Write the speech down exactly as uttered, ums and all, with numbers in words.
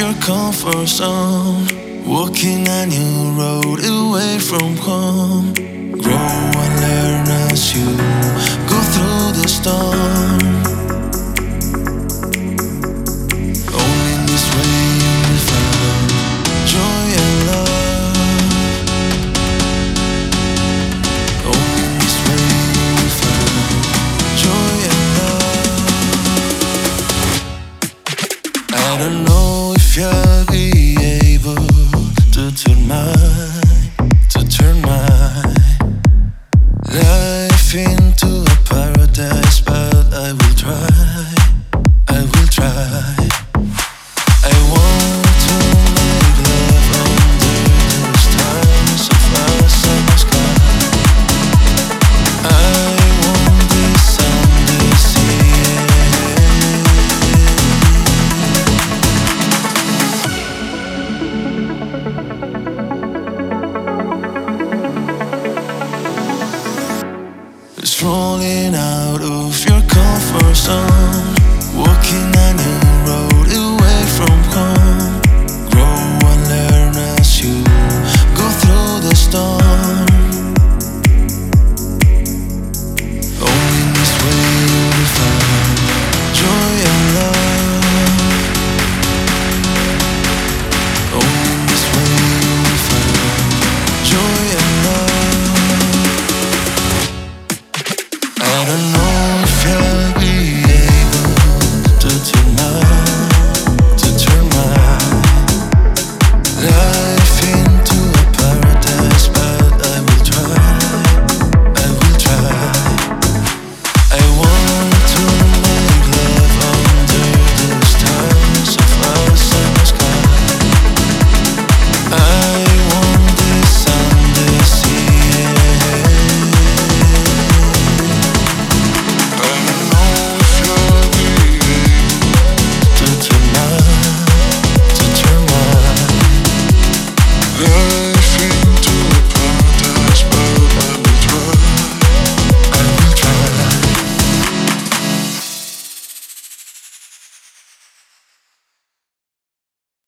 your comfort zone. Walking a new road away from home. Grow and learn as you go through the storm. Only in this way you will find joy and love. Only in this way you will find joy and love. I don't know if you'll be able to turn my, to turn my life into a paradise, but I will try, I will try. I want to make love under the stars so fast in the sky. I want this Sunday sea. Rolling out of your comfort zone, walking a new road away from home.